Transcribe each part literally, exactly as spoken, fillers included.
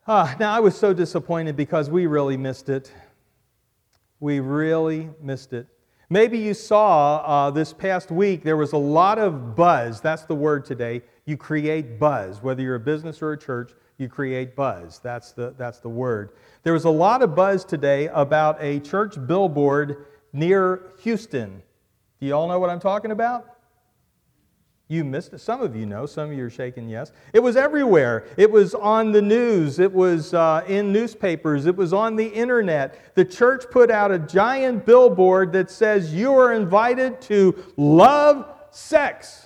Ah, now, I was so disappointed because we really missed it. We really missed it. Maybe you saw uh, this past week there was a lot of buzz. That's the word today. You create buzz. Whether you're a business or a church, you create buzz. That's the, that's the word. There was a lot of buzz today about a church billboard near Houston. Do you all know what I'm talking about? You missed it. Some of you know. Some of you are shaking yes. It was everywhere. It was on the news. It was uh, in newspapers. It was on the internet. The church put out a giant billboard that says, "You are invited to love sex."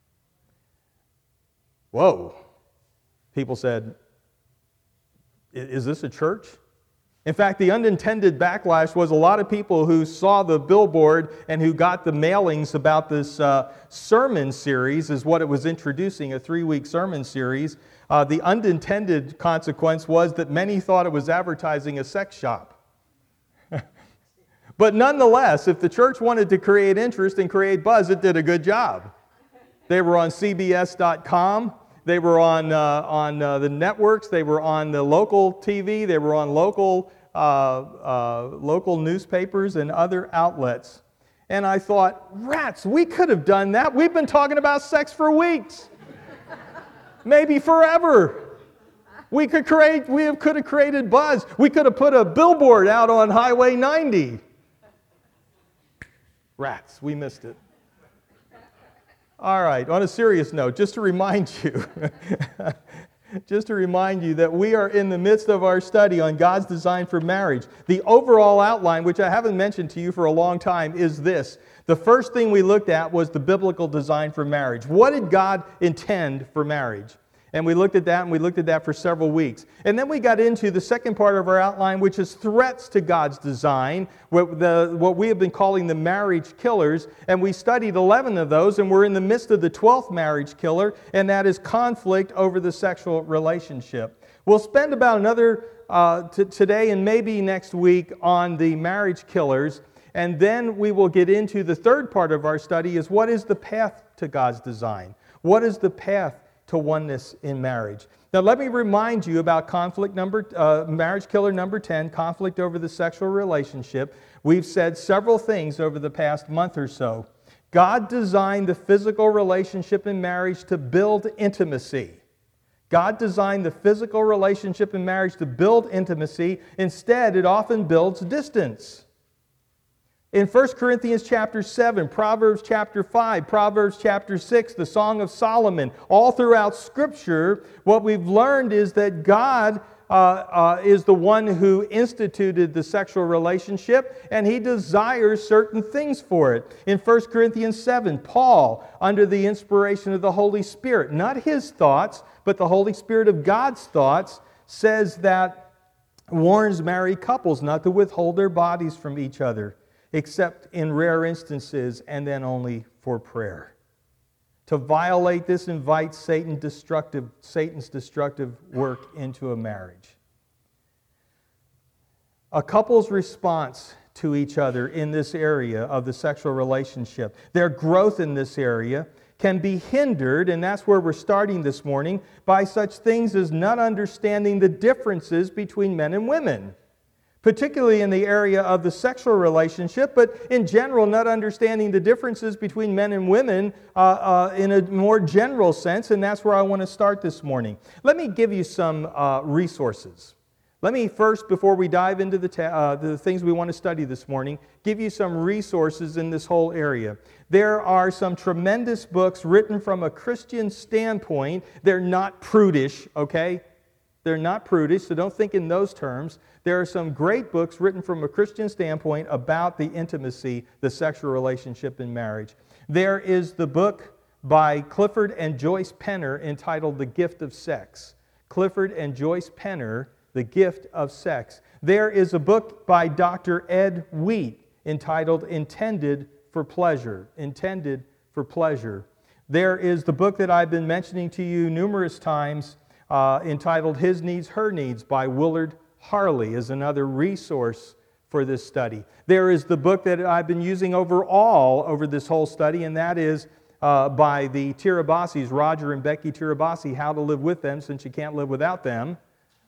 Whoa. People said, "Is this a church?" In fact, the unintended backlash was a lot of people who saw the billboard and who got the mailings about this uh, sermon series, is what it was introducing, a three-week sermon series. Uh, the unintended consequence was that many thought it was advertising a sex shop. But nonetheless, if the church wanted to create interest and create buzz, it did a good job. They were on C B S dot com. They were on uh, on uh, the networks. They were on the local T V. They were on local uh, uh, local newspapers and other outlets. And I thought, rats, we could have done that. We've been talking about sex for weeks, maybe forever. We could create. We have, could have created buzz. We could have put a billboard out on Highway ninety. Rats, we missed it. All right, on a serious note, just to remind you, just to remind you that we are in the midst of our study on God's design for marriage. The overall outline, which I haven't mentioned to you for a long time, is this. The first thing we looked at was the biblical design for marriage. What did God intend for marriage? And we looked at that, and we looked at that for several weeks. And then we got into the second part of our outline, which is threats to God's design, what, the, what we have been calling the marriage killers. And we studied eleven of those, and we're in the midst of the twelfth marriage killer, and that is conflict over the sexual relationship. We'll spend about another uh, t- today and maybe next week on the marriage killers, and then we will get into the third part of our study is what is the path to God's design? What is the path to oneness in marriage? Now, let me remind you about conflict number, uh, marriage killer number ten, conflict over the sexual relationship. We've said several things over the past month or so. God designed the physical relationship in marriage to build intimacy. God designed the physical relationship in marriage to build intimacy. Instead, it often builds distance. In First Corinthians chapter seven, Proverbs chapter five, Proverbs chapter six, the Song of Solomon, all throughout Scripture, what we've learned is that God uh, uh, is the one who instituted the sexual relationship, and He desires certain things for it. In First Corinthians seven, Paul, under the inspiration of the Holy Spirit, not his thoughts, but the Holy Spirit of God's thoughts, says that, warns married couples not to withhold their bodies from each other, except in rare instances, and then only for prayer. To violate this invites Satan destructive, Satan's destructive work into a marriage. A couple's response to each other in this area of the sexual relationship, their growth in this area, can be hindered, and that's where we're starting this morning, by such things as not understanding the differences between men and women, particularly in the area of the sexual relationship, but in general, not understanding the differences between men and women uh, uh, in a more general sense, and that's where I want to start this morning. Let me give you some uh, resources. Let me first, before we dive into the, ta- uh, the things we want to study this morning, give you some resources in this whole area. There are some tremendous books written from a Christian standpoint. They're not prudish, okay? They're not prudish, so don't think in those terms. There are some great books written from a Christian standpoint about the intimacy, the sexual relationship in marriage. There is the book by Clifford and Joyce Penner entitled The Gift of Sex. Clifford and Joyce Penner, The Gift of Sex. There is a book by Doctor Ed Wheat entitled Intended for Pleasure. Intended for Pleasure. There is the book that I've been mentioning to you numerous times uh, entitled His Needs, Her Needs by Willard Harley is another resource for this study. There is the book that I've been using overall over this whole study, and that is uh, by the Tirabasis, Roger and Becky Tirabasi, How to Live with Them Since You Can't Live Without Them.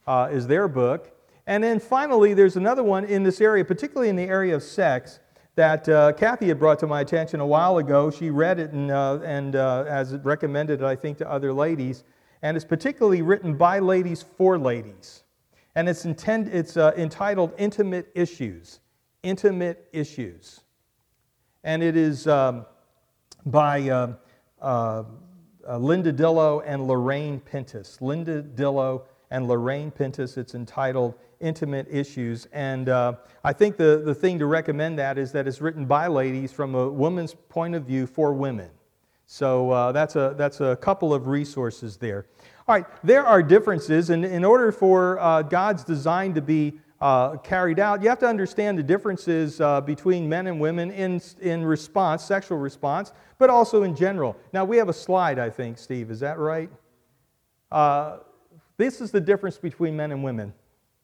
uh, is their book. And then finally, there's another one in this area, particularly in the area of sex, that uh, Kathy had brought to my attention a while ago. She read it and, uh, and uh, has recommended it, I think, to other ladies. And it's particularly written by ladies for ladies. And it's, intend, it's uh, entitled Intimate Issues. Intimate Issues. And it is um, by uh, uh, uh, Linda Dillow and Lorraine Pintus. Linda Dillow and Lorraine Pintus. It's entitled Intimate Issues. And uh, I think the, the thing to recommend that is that it's written by ladies from a woman's point of view for women. So uh, that's, a, that's a couple of resources there. All right, there are differences, and in order for uh, God's design to be uh, carried out, you have to understand the differences uh, between men and women in, in response, sexual response, but also in general. Now, we have a slide, I think, Steve, is that right? Uh, this is the difference between men and women.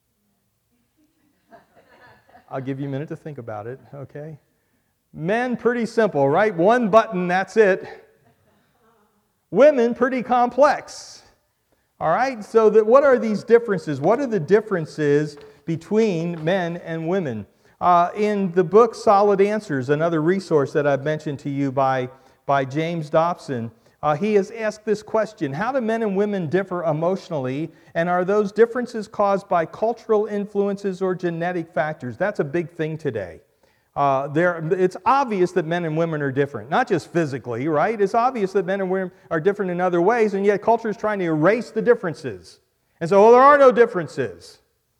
I'll give you a minute to think about it, okay? Men, pretty simple, right? One button, that's it. Women, pretty complex. All right, so that, what are these differences? What are the differences between men and women? Uh, in the book Solid Answers, another resource that I've mentioned to you by, by James Dobson, uh, he has asked this question: how do men and women differ emotionally, and are those differences caused by cultural influences or genetic factors? That's a big thing today. Uh, there, it's obvious that men and women are different, not just physically, right? It's obvious that men and women are different in other ways, and yet culture is trying to erase the differences. And so, well, there are no differences.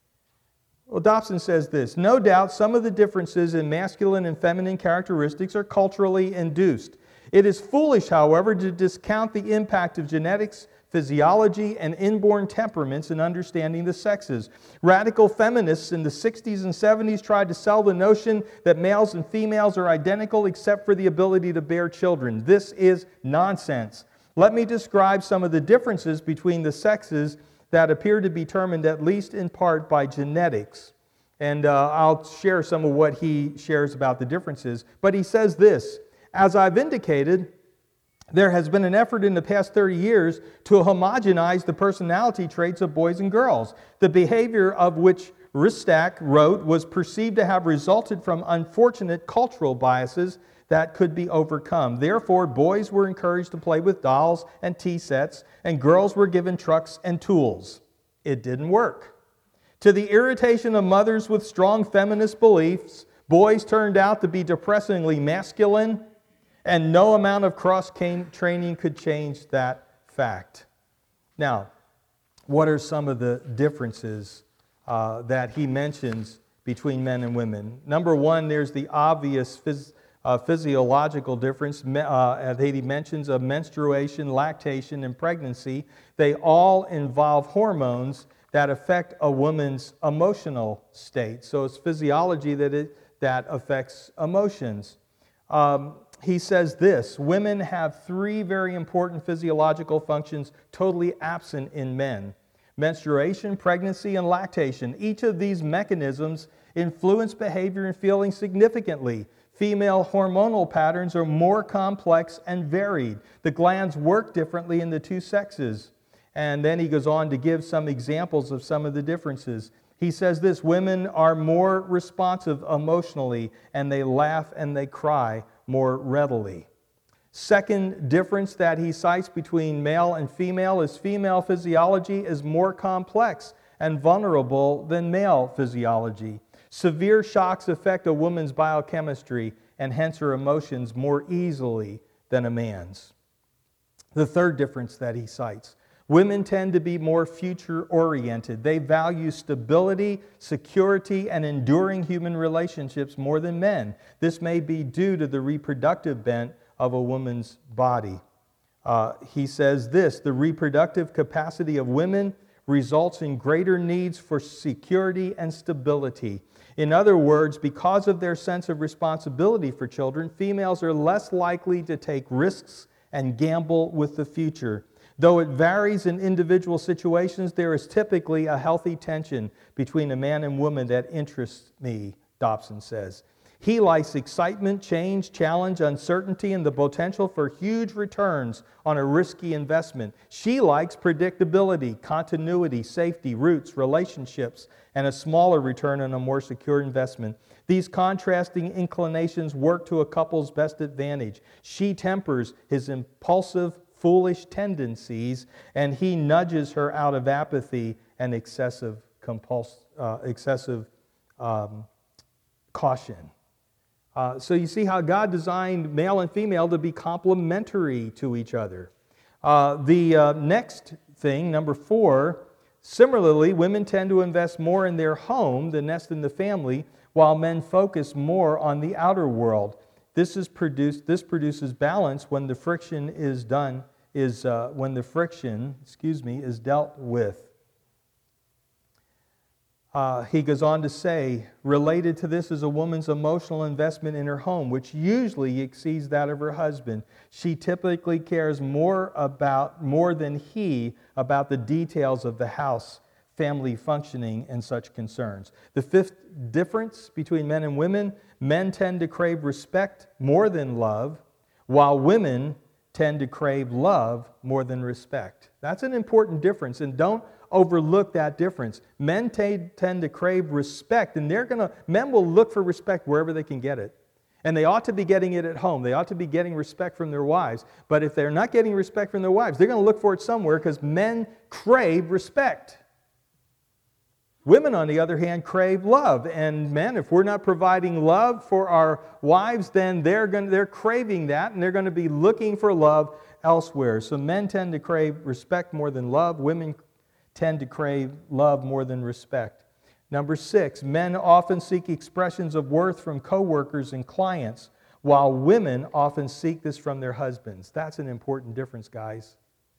Well, Dobson says this: no doubt some of the differences in masculine and feminine characteristics are culturally induced. It is foolish, however, to discount the impact of genetics, physiology, and inborn temperaments in understanding the sexes. Radical feminists in the sixties and seventies tried to sell the notion that males and females are identical except for the ability to bear children. This is nonsense. Let me describe some of the differences between the sexes that appear to be determined at least in part by genetics. And uh, I'll share some of what he shares about the differences. But he says this: as I've indicated, there has been an effort in the past thirty years to homogenize the personality traits of boys and girls, the behavior of which Ristak wrote was perceived to have resulted from unfortunate cultural biases that could be overcome. Therefore, boys were encouraged to play with dolls and tea sets, and girls were given trucks and tools. It didn't work. To the irritation of mothers with strong feminist beliefs, boys turned out to be depressingly masculine, and no amount of cross-training could change that fact. Now, what are some of the differences uh, that he mentions between men and women? Number one, there's the obvious phys- uh, physiological difference uh, that he mentions of menstruation, lactation, and pregnancy. They all involve hormones that affect a woman's emotional state. So it's physiology that, it, that affects emotions. Um, He says this: women have three very important physiological functions totally absent in men: menstruation, pregnancy, and lactation. Each of these mechanisms influence behavior and feeling significantly. Female hormonal patterns are more complex and varied. The glands work differently in the two sexes. And then he goes on to give some examples of some of the differences. He says this: women are more responsive emotionally, and they laugh and they cry more readily. Second difference that he cites between male and female is female physiology is more complex and vulnerable than male physiology. Severe shocks affect a woman's biochemistry and hence her emotions more easily than a man's. The third difference that he cites: women tend to be more future-oriented. They value stability, security, and enduring human relationships more than men. This may be due to the reproductive bent of a woman's body. Uh, he says this: the reproductive capacity of women results in greater needs for security and stability. In other words, because of their sense of responsibility for children, females are less likely to take risks and gamble with the future. Though it varies in individual situations, there is typically a healthy tension between a man and woman that interests me, Dobson says. He likes excitement, change, challenge, uncertainty, and the potential for huge returns on a risky investment. She likes predictability, continuity, safety, roots, relationships, and a smaller return on a more secure investment. These contrasting inclinations work to a couple's best advantage. She tempers his impulsive, foolish tendencies, and he nudges her out of apathy and excessive, compuls- uh, excessive um, caution. Uh, so you see how God designed male and female to be complementary to each other. Uh, the uh, next thing, number four, similarly, women tend to invest more in their home, the nest in the family, while men focus more on the outer world. This is produced. This produces balance when the friction is done. Is uh, when the friction, excuse me, is dealt with. Uh, he goes on to say, related to this is a woman's emotional investment in her home, which usually exceeds that of her husband. She typically cares more about more than he about the details of the house, family functioning, and such concerns. The fifth difference between men and women: men tend to crave respect more than love, while women tend to crave love more than respect. That's an important difference, and don't overlook that difference. Men t- tend to crave respect, and they're gonna. Men will look for respect wherever they can get it, and they ought to be getting it at home. They ought to be getting respect from their wives. But if they're not getting respect from their wives, they're going to look for it somewhere, because men crave respect. Women, on the other hand, crave love, and men, if we're not providing love for our wives, then they're going they're craving that, and they're going to be looking for love elsewhere. So men tend to crave respect more than love. Women tend to crave love more than respect. Number six, men often seek expressions of worth from coworkers and clients, while women often seek this from their husbands. That's an important difference, guys.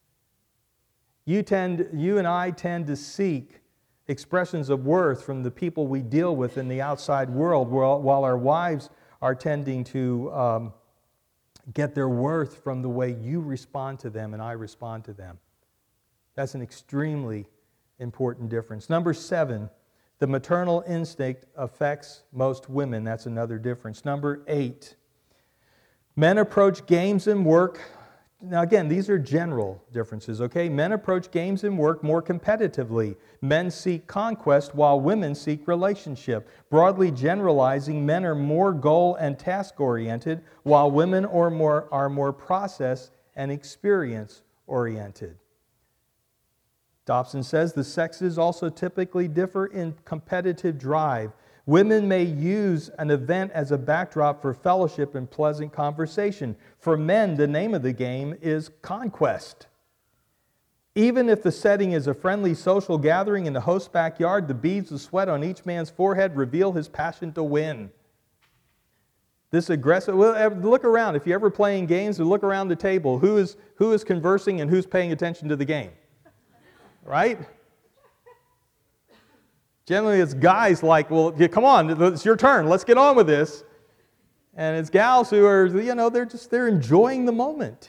You tend, you and I tend to seek expressions of worth from the people we deal with in the outside world, while our wives are tending to um, get their worth from the way you respond to them and I respond to them. That's an extremely important difference. Number seven, the maternal instinct affects most women. That's another difference. Number eight, men approach games and work. Now again, these are general differences, okay? Men approach games and work more competitively. Men seek conquest while women seek relationship. Broadly generalizing, men are more goal and task oriented, while women are more, are more process and experience oriented. Dobson says the sexes also typically differ in competitive drive. Women may use an event as a backdrop for fellowship and pleasant conversation. For men, the name of the game is conquest. Even if the setting is a friendly social gathering in the host's backyard, the beads of sweat on each man's forehead reveal his passion to win. This aggressive, well, look around. If you're ever playing games, look around the table. Who is, who is conversing and who's paying attention to the game? Right? Generally, it's guys like, well, yeah, come on, it's your turn. Let's get on with this. And it's gals who are, you know, they're just, they're enjoying the moment.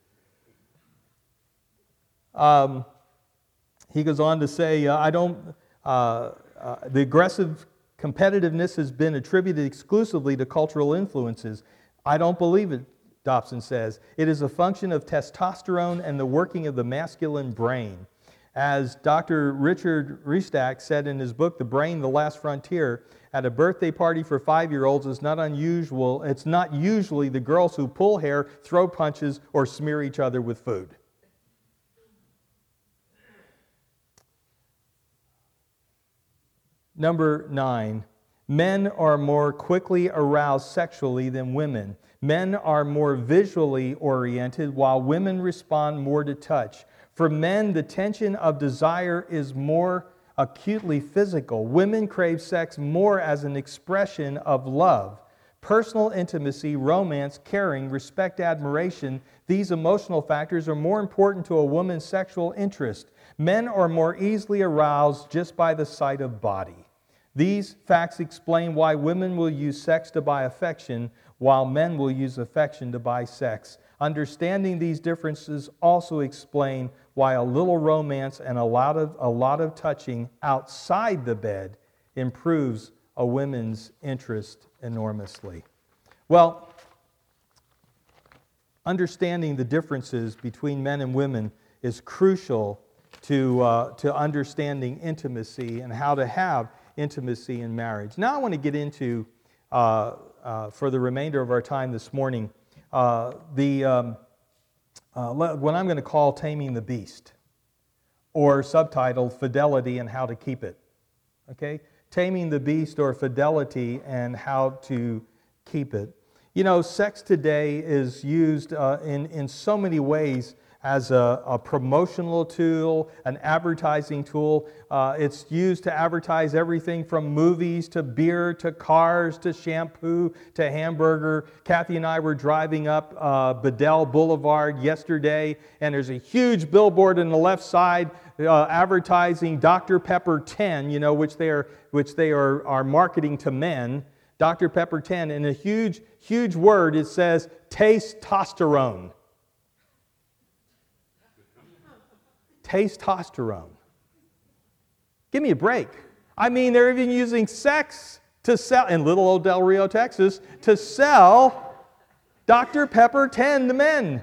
Um, he goes on to say, uh, I don't, uh, uh, the aggressive competitiveness has been attributed exclusively to cultural influences. I don't believe it, Dobson says. It is a function of testosterone and the working of the masculine brain. As Doctor Richard Restak said in his book, The Brain, the Last Frontier, at a birthday party for five-year-olds, it's not unusual, it's not usually the girls who pull hair, throw punches, or smear each other with food. Number nine, men are more quickly aroused sexually than women. Men are more visually oriented, while women respond more to touch. For men, the tension of desire is more acutely physical. Women crave sex more as an expression of love. Personal intimacy, romance, caring, respect, admiration, these emotional factors are more important to a woman's sexual interest. Men are more easily aroused just by the sight of body. These facts explain why women will use sex to buy affection, while men will use affection to buy sex. Understanding these differences also explain why a little romance and a lot of, a lot of touching outside the bed improves a woman's interest enormously. Well, understanding the differences between men and women is crucial to, uh, to understanding intimacy and how to have intimacy in marriage. Now I want to get into, uh, uh, for the remainder of our time this morning, uh, the um, uh, what I'm going to call Taming the Beast, or subtitled Fidelity and How to Keep It. Okay? Taming the Beast, or Fidelity and How to Keep It. You know, sex today is used uh, in, in so many ways as a, a promotional tool, an advertising tool. Uh, it's used to advertise everything from movies to beer to cars to shampoo to hamburger. Kathy and I were driving up uh, Bedell Boulevard yesterday, and there's a huge billboard on the left side uh, advertising Doctor Pepper ten, you know, which they are which they are, are marketing to men. Doctor Pepper ten, in a huge, huge word, it says taste-tosterone. Taste-tosterone. Give me a break. I mean, they're even using sex to sell, in little old Del Rio, Texas, to sell Doctor Pepper ten to men.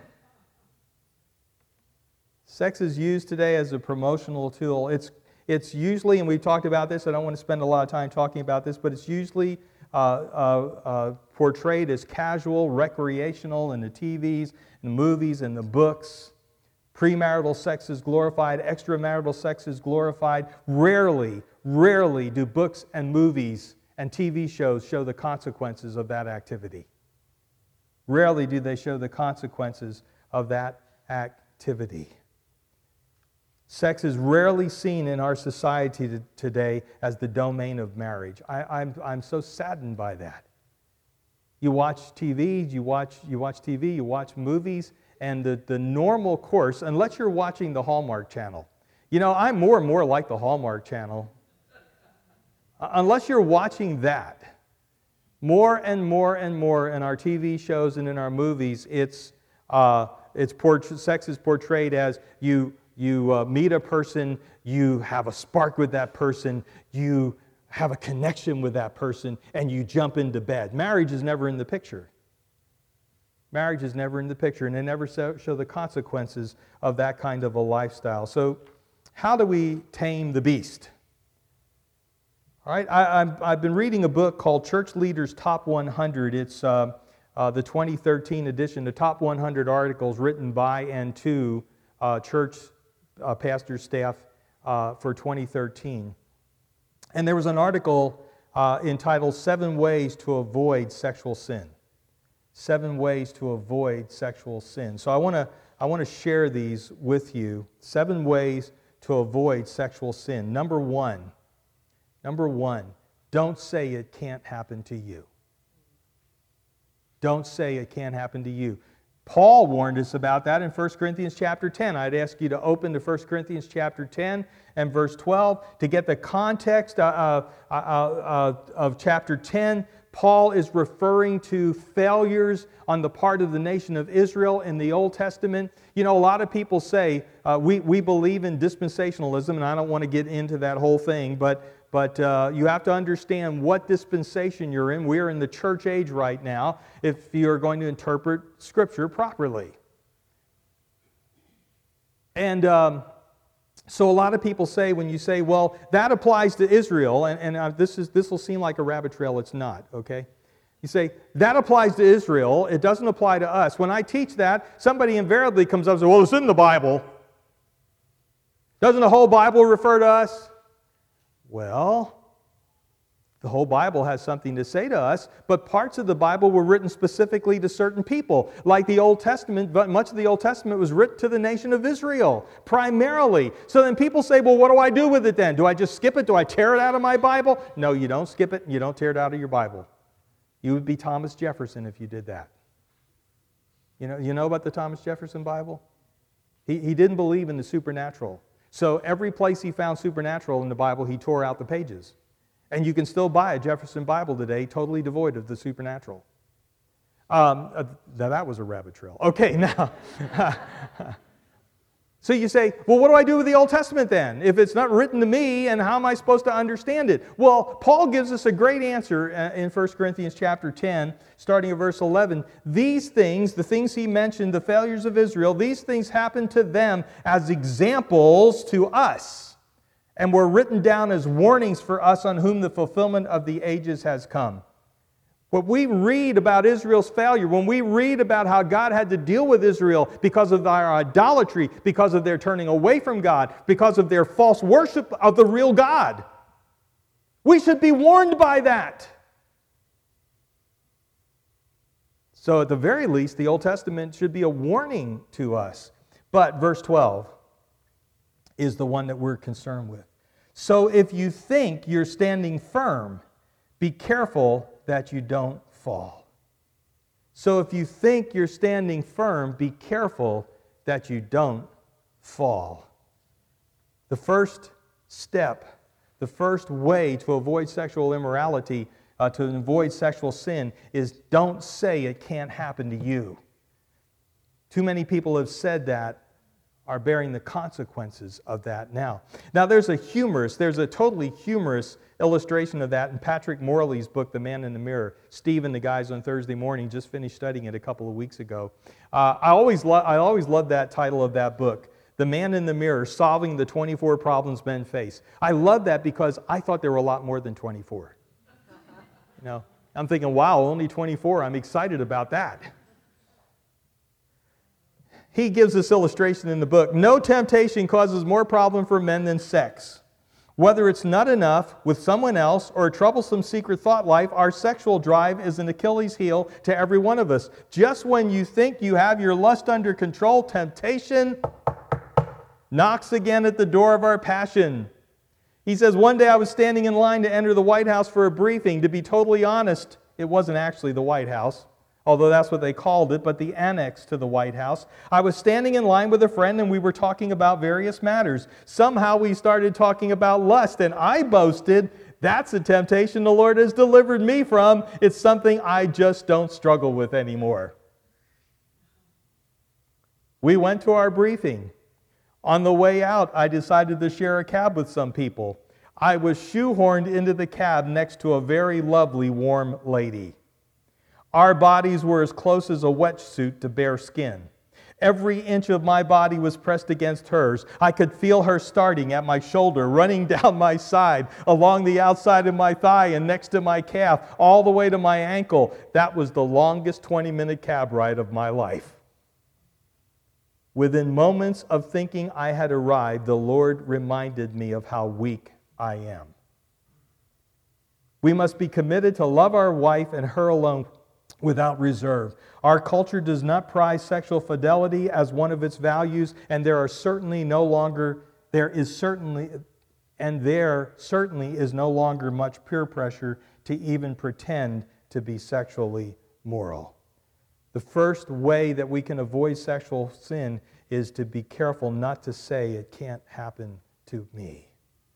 Sex is used today as a promotional tool. It's, it's usually, and we've talked about this, I don't want to spend a lot of time talking about this, but it's usually uh, uh, uh, portrayed as casual, recreational in the T Vs, in the movies, and the books. Premarital sex is glorified, extramarital sex is glorified. Rarely, rarely do books and movies and T V shows show the consequences of that activity. Rarely do they show the consequences of that activity. Sex is rarely seen in our society to, today as the domain of marriage. I, I'm, I'm so saddened by that. You watch T V, you watch, you watch T V, you watch movies, and the, the normal course, unless you're watching the Hallmark Channel. You know, I'm more and more like the Hallmark Channel. Uh, unless you're watching that, more and more and more in our T V shows and in our movies, it's, uh, it's port- sex is portrayed as you, you uh, meet a person, you have a spark with that person, you have a connection with that person, and you jump into bed. Marriage is never in the picture. Marriage is never in the picture, and they never show the consequences of that kind of a lifestyle. So how do we tame the beast? All right, I, I'm, I've been reading a book called Church Leaders Top one hundred. It's uh, uh, the twenty thirteen edition, the top one hundred articles written by and to uh, church uh, pastor staff uh, for twenty thirteen. And there was an article uh, entitled Seven Ways to Avoid Sexual Sin. Seven ways to avoid sexual sin. So I want to I want to share these with you. Seven ways to avoid sexual sin. Number one, number one, don't say it can't happen to you. Don't say it can't happen to you. Paul warned us about that in First Corinthians chapter ten. I'd ask you to open to First Corinthians chapter ten and verse twelve to get the context uh, uh, uh, of chapter ten. Paul is referring to failures on the part of the nation of Israel in the Old Testament. You know, a lot of people say, uh, we, we believe in dispensationalism, and I don't want to get into that whole thing, but, but uh, you have to understand what dispensation you're in. We're in the church age right now if you're going to interpret Scripture properly. And um, so a lot of people say, when you say, well, that applies to Israel, and, and uh, this is this will seem like a rabbit trail, it's not, okay? You say, that applies to Israel, it doesn't apply to us. When I teach that, somebody invariably comes up and says, well, it's in the Bible. Doesn't the whole Bible refer to us? Well, the whole Bible has something to say to us, but parts of the Bible were written specifically to certain people. Like the Old Testament, but much of the Old Testament was written to the nation of Israel, primarily. So then people say, well, what do I do with it then? Do I just skip it? Do I tear it out of my Bible? No, you don't skip it, and you don't tear it out of your Bible. You would be Thomas Jefferson if you did that. You know, you know about the Thomas Jefferson Bible? He, he didn't believe in the supernatural. So every place he found supernatural in the Bible, he tore out the pages. And you can still buy a Jefferson Bible today, totally devoid of the supernatural. Um, uh, now that was a rabbit trail. Okay, now. So you say, well, what do I do with the Old Testament then? If it's not written to me, and how am I supposed to understand it? Well, Paul gives us a great answer in First Corinthians chapter ten, starting at verse eleven. These things, the things he mentioned, the failures of Israel, these things happened to them as examples to us, and were written down as warnings for us on whom the fulfillment of the ages has come. When we read about Israel's failure, when we read about how God had to deal with Israel because of their idolatry, because of their turning away from God, because of their false worship of the real God, we should be warned by that. So at the very least, the Old Testament should be a warning to us. But verse twelve is the one that we're concerned with. So if you think you're standing firm, be careful that you don't fall. So if you think you're standing firm, be careful that you don't fall. The first step, the first way to avoid sexual immorality, uh, to avoid sexual sin, is don't say it can't happen to you. Too many people have said that, are bearing the consequences of that now. Now there's a humorous, there's a totally humorous illustration of that in Patrick Morley's book, The Man in the Mirror. Steve and the guys on Thursday morning just finished studying it a couple of weeks ago. Uh, I always lo- I always loved that title of that book, The Man in the Mirror, Solving the twenty-four Problems Men Face. I love that because I thought there were a lot more than twenty-four. You know, I'm thinking, wow, only twenty-four. I'm excited about that. He gives this illustration in the book. No temptation causes more problem for men than sex. Whether it's not enough with someone else or a troublesome secret thought life, our sexual drive is an Achilles heel to every one of us. Just when you think you have your lust under control, temptation knocks again at the door of our passion. He says, one day I was standing in line to enter the White House for a briefing. To be totally honest, it wasn't actually the White House, although that's what they called it, but the annex to the White House. I was standing in line with a friend and we were talking about various matters. Somehow we started talking about lust, and I boasted, that's a temptation the Lord has delivered me from. It's something I just don't struggle with anymore. We went to our briefing. On the way out, I decided to share a cab with some people. I was shoehorned into the cab next to a very lovely, warm lady. Our bodies were as close as a wetsuit to bare skin. Every inch of my body was pressed against hers. I could feel her starting at my shoulder, running down my side, along the outside of my thigh and next to my calf, all the way to my ankle. That was the longest twenty-minute cab ride of my life. Within moments of thinking I had arrived, the Lord reminded me of how weak I am. We must be committed to love our wife and her alone without reserve. Our culture does not prize sexual fidelity as one of its values, and there are certainly no longer, there is certainly, and there certainly is no longer much peer pressure to even pretend to be sexually moral. The first way that we can avoid sexual sin is to be careful not to say it can't happen to me.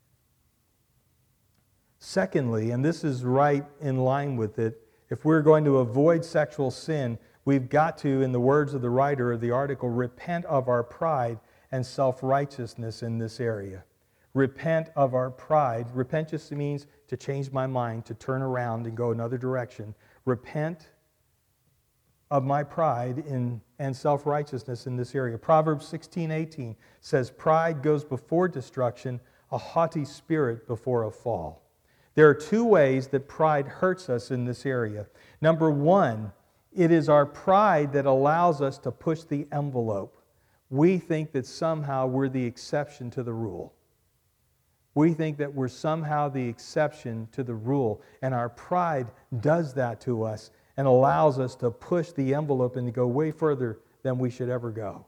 Secondly, and this is right in line with it, if we're going to avoid sexual sin, we've got to, in the words of the writer of the article, repent of our pride and self-righteousness in this area. Repent of our pride. Repent just means to change my mind, to turn around and go another direction. Repent of my pride in, and self-righteousness in this area. Proverbs sixteen eighteen says, pride goes before destruction, a haughty spirit before a fall. There are two ways that pride hurts us in this area. Number one, it is our pride that allows us to push the envelope. We think that somehow we're the exception to the rule. We think that we're somehow the exception to the rule, and our pride does that to us and allows us to push the envelope and to go way further than we should ever go.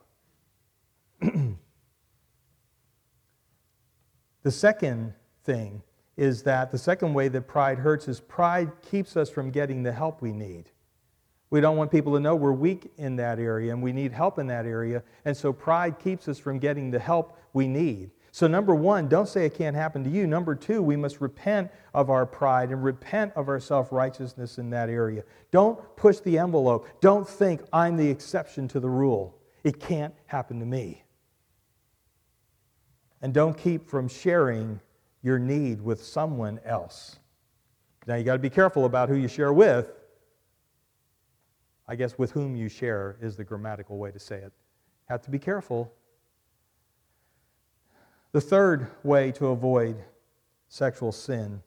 The second thing is that the second way that pride hurts is pride keeps us from getting the help we need. We don't want people to know we're weak in that area and we need help in that area, and so pride keeps us from getting the help we need. So number one, don't say it can't happen to you. Number two, we must repent of our pride and repent of our self-righteousness in that area. Don't push the envelope. Don't think I'm the exception to the rule. It can't happen to me. And don't keep from sharing your need with someone else. Now, you got to be careful about who you share with. I guess with whom you share is the grammatical way to say it. Have to be careful. The third way to avoid sexual sin,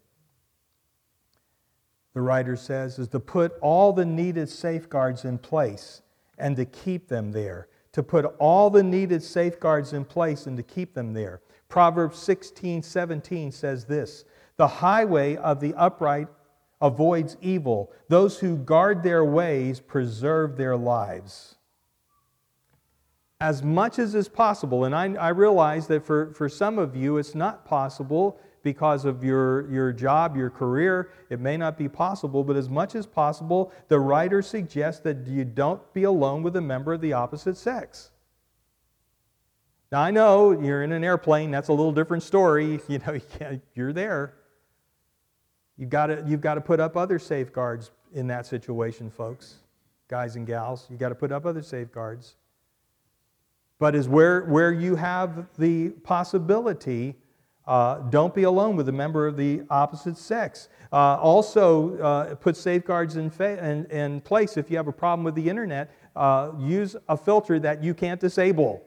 the writer says, is to put all the needed safeguards in place and to keep them there. To put all the needed safeguards in place and to keep them there. Proverbs sixteen seventeen says this, "The highway of the upright avoids evil. Those who guard their ways preserve their lives." As much as is possible, and I, I realize that for, for some of you it's not possible because of your, your job, your career, it may not be possible, but as much as possible, the writer suggests that you don't be alone with a member of the opposite sex. Now I know you're in an airplane, that's a little different story, you know, you can't, you're there. You've got to, you've got to put up other safeguards in that situation, folks, guys and gals. You've got to put up other safeguards. But is where, where you have the possibility, uh, don't be alone with a member of the opposite sex. Uh, also, uh, put safeguards in, fa- in, in place. If you have a problem with the internet, uh, use a filter that you can't disable.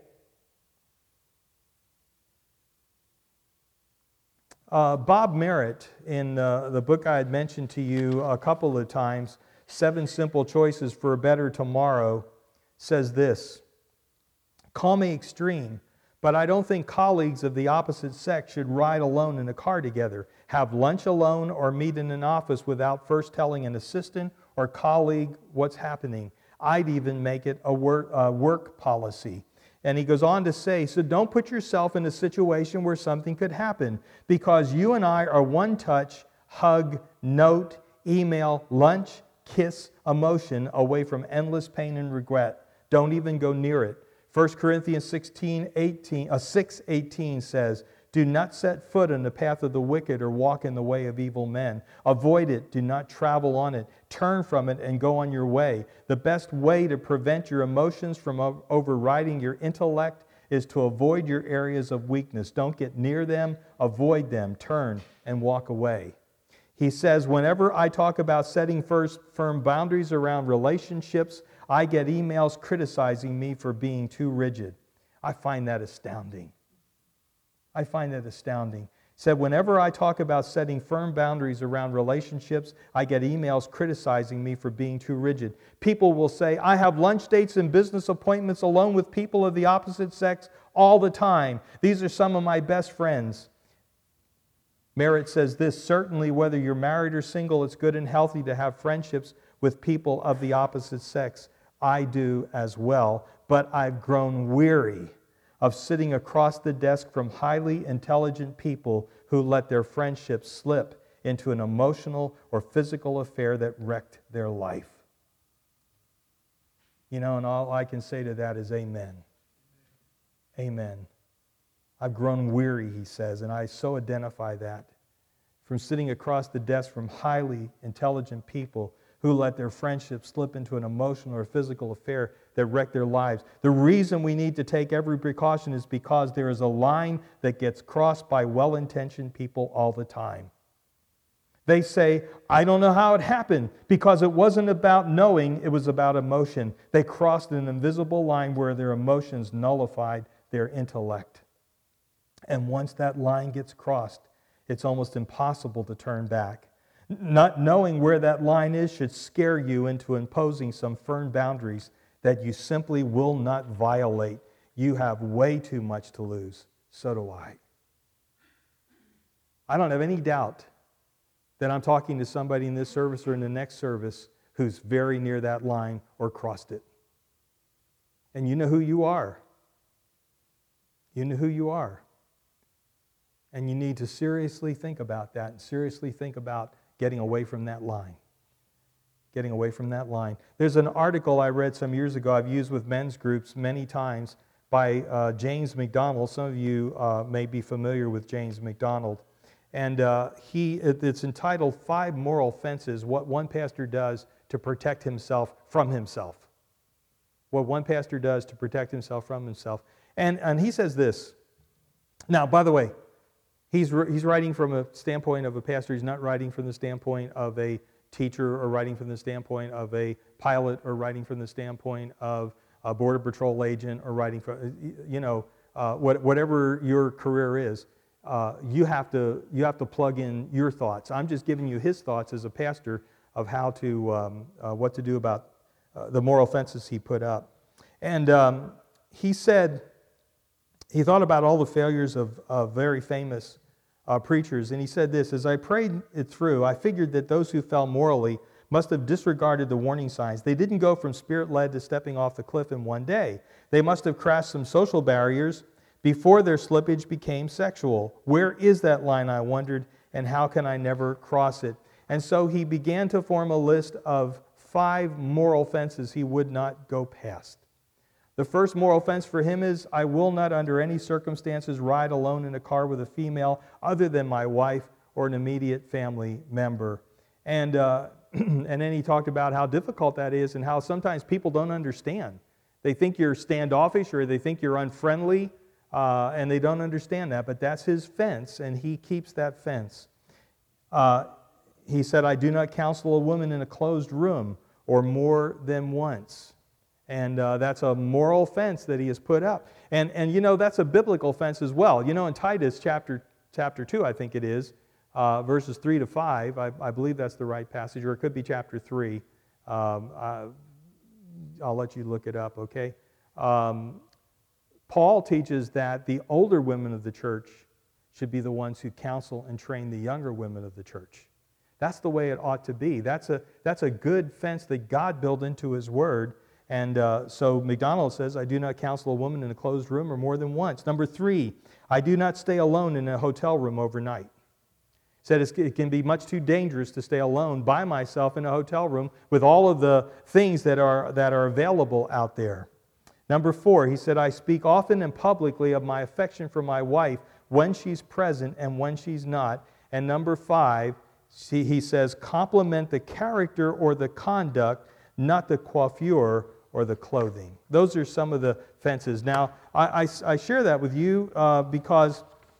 Uh, Bob Merritt, in uh, the book I had mentioned to you a couple of times, Seven Simple Choices for a Better Tomorrow, says this, "Call me extreme, but I don't think colleagues of the opposite sex should ride alone in a car together, have lunch alone, or meet in an office without first telling an assistant or colleague what's happening. I'd even make it a work, uh, work policy." And he goes on to say, so don't put yourself in a situation where something could happen, because you and I are one touch, hug, note, email, lunch, kiss, emotion away from endless pain and regret. Don't even go near it. First Corinthians sixteen, eighteen, uh, six eighteen says, "Do not set foot in the path of the wicked or walk in the way of evil men. Avoid it, do not travel on it. Turn from it and go on your way." The best way to prevent your emotions from overriding your intellect is to avoid your areas of weakness. Don't get near them, avoid them, turn and walk away. He says, whenever I talk about setting first firm boundaries around relationships, I get emails criticizing me for being too rigid. I find that astounding. I find that astounding. He said, whenever I talk about setting firm boundaries around relationships, I get emails criticizing me for being too rigid. People will say, I have lunch dates and business appointments alone with people of the opposite sex all the time. These are some of my best friends. Merritt says this, certainly whether you're married or single, it's good and healthy to have friendships with people of the opposite sex. I do as well, but I've grown weary of sitting across the desk from highly intelligent people who let their friendships slip into an emotional or physical affair that wrecked their life. You know, and all I can say to that is amen. Amen. I've grown weary, he says, and I so identify that, from sitting across the desk from highly intelligent people who let their friendships slip into an emotional or physical affair that wreck their lives. The reason we need to take every precaution is because there is a line that gets crossed by well-intentioned people all the time. They say, I don't know how it happened, because it wasn't about knowing, it was about emotion. They crossed an invisible line where their emotions nullified their intellect. And once that line gets crossed, it's almost impossible to turn back. Not knowing where that line is should scare you into imposing some firm boundaries that you simply will not violate. You have way too much to lose. So do I. I don't have any doubt that I'm talking to somebody in this service or in the next service who's very near that line or crossed it. And you know who you are. You know who you are. And you need to seriously think about that and seriously think about getting away from that line. Getting away from that line. There's an article I read some years ago I've used with men's groups many times by uh, James MacDonald. Some of you uh, may be familiar with James MacDonald. And uh, he, it's entitled Five Moral Fences, What One Pastor Does to Protect Himself from Himself. What one pastor does to protect himself from himself. And, and he says this, Now, by the way, he's, he's writing from a standpoint of a pastor. He's not writing from the standpoint of a teacher or writing from the standpoint of a pilot or writing from the standpoint of a Border Patrol agent or writing from, you know, uh, what, whatever your career is. Uh, you have to you have to plug in your thoughts. I'm just giving you his thoughts as a pastor of how to um, uh, what to do about uh, the moral fences he put up. And um, he said he thought about all the failures of, of very famous uh, preachers, and he said this: as I prayed it through, I figured that those who fell morally must have disregarded the warning signs. They didn't go from spirit-led to stepping off the cliff in one day. They must have crossed some social barriers before their slippage became sexual. Where is that line, I wondered, and how can I never cross it? And so he began to form a list of five moral fences he would not go past. The first moral fence for him is, I will not under any circumstances ride alone in a car with a female other than my wife or an immediate family member. And, uh, and then he talked about how difficult that is and how sometimes people don't understand. They think you're standoffish or they think you're unfriendly. Uh, and they don't understand that, but that's his fence, and he keeps that fence. Uh, he said, I do not counsel a woman in a closed room or more than once. And uh, that's a moral fence that he has put up. And, and you know, that's a biblical fence as well. You know, in Titus chapter, chapter two, I think it is, uh, verses three to five, I, I believe that's the right passage, or it could be chapter three. Um, I, I'll let you look it up, okay? Um, Paul teaches that the older women of the church should be the ones who counsel and train the younger women of the church. That's the way it ought to be. That's a, that's a good fence that God built into His Word. And uh, so McDonald says, I do not counsel a woman in a closed room or more than once. Number three, I do not stay alone in a hotel room overnight. He said it can be much too dangerous to stay alone by myself in a hotel room with all of the things that are, that are available out there. Number four, he said, I speak often and publicly of my affection for my wife when she's present and when she's not. And number five, he says, compliment the character or the conduct, not the coiffure or the clothing. Those are some of the fences. Now, I, I, I share that with you uh, because,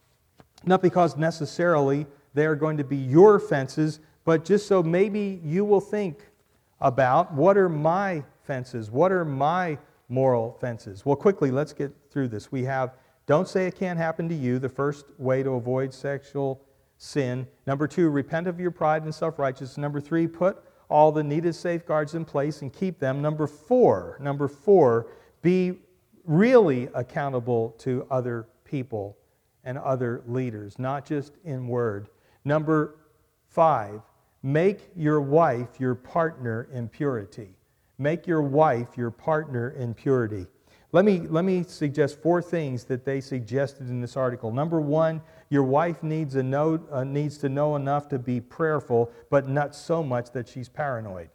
not because necessarily they are going to be your fences, but just so maybe you will think about what are my fences, what are my moral fences. Well, quickly, let's get through this. We have, don't say it can't happen to you, the first way to avoid sexual sin. Number two, repent of your pride and self-righteousness. Number three, put all the needed safeguards in place and keep them. Number four, number four, be really accountable to other people and other leaders, not just in word. Number five, make your wife your partner in purity. Make your wife your partner in purity. Let me, let me suggest four things that they suggested in this article. Number one, your wife needs, a know, uh, needs to know enough to be prayerful, but not so much that she's paranoid.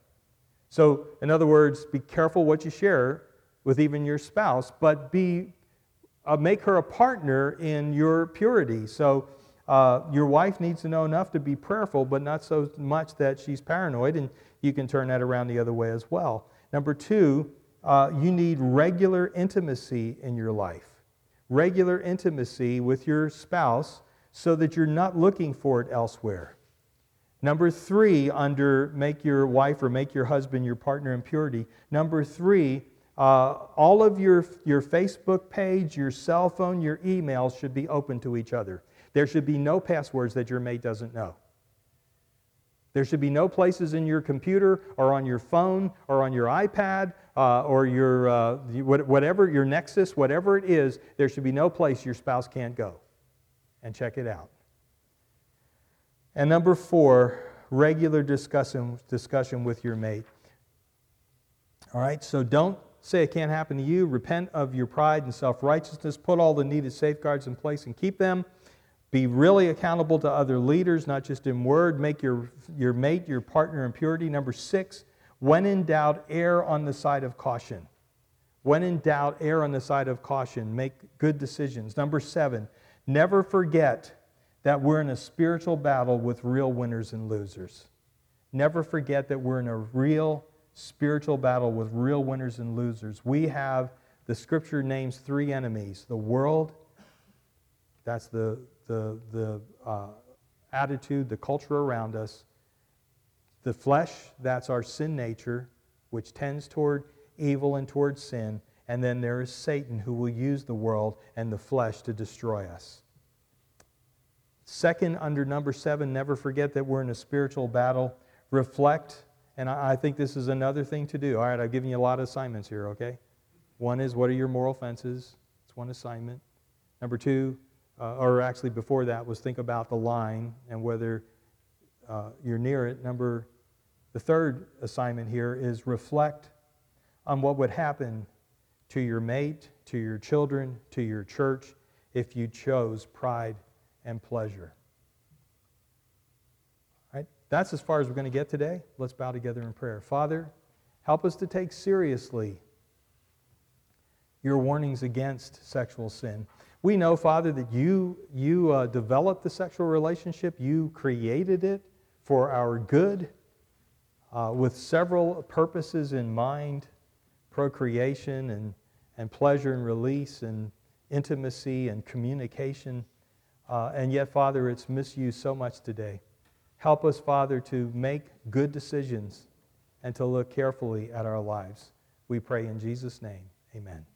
So, in other words, be careful what you share with even your spouse, but be, uh, make her a partner in your purity. So, uh, your wife needs to know enough to be prayerful, but not so much that she's paranoid, and you can turn that around the other way as well. Number two, uh, you need regular intimacy in your life. Regular intimacy with your spouse so that you're not looking for it elsewhere. Number three, under make your wife or make your husband your partner in purity. Number three, uh, all of your, your Facebook page, your cell phone, your emails should be open to each other. There should be no passwords that your mate doesn't know. There should be no places in your computer or on your phone or on your iPad uh, or your uh, whatever, your Nexus, whatever it is, there should be no place your spouse can't go and check it out. And number four, regular discussion, discussion with your mate. All right, so don't say it can't happen to you. Repent of your pride and self-righteousness. Put all the needed safeguards in place and keep them. Be really accountable to other leaders, not just in word. Make your, your mate your partner in purity. Number six, when in doubt, err on the side of caution. When in doubt, err on the side of caution. Make good decisions. Number seven, never forget that we're in a spiritual battle with real winners and losers. Never forget that we're in a real spiritual battle with real winners and losers. We have, the Scripture names three enemies: the world, That's the, the, the uh, attitude, the culture around us. The flesh, that's our sin nature, which tends toward evil and toward sin. And then there is Satan, who will use the world and the flesh to destroy us. Second, under number seven, never forget that we're in a spiritual battle. Reflect, and I, I think this is another thing to do. All right, I've given you a lot of assignments here, okay? One is, what are your moral offenses? It's one assignment. Number two, uh, or actually before that, was think about the line and whether uh, you're near it. Number, the third assignment here is reflect on what would happen to your mate, to your children, to your church, if you chose pride and pleasure. All right? That's as far as we're going to get today. Let's bow together in prayer. Father, help us to take seriously your warnings against sexual sin. We know, Father, that you, you uh, developed the sexual relationship. You created it for our good, uh, with several purposes in mind: procreation and, and pleasure and release and intimacy and communication. Uh, and yet, Father, it's misused so much today. Help us, Father, to make good decisions and to look carefully at our lives. We pray in Jesus' name. Amen.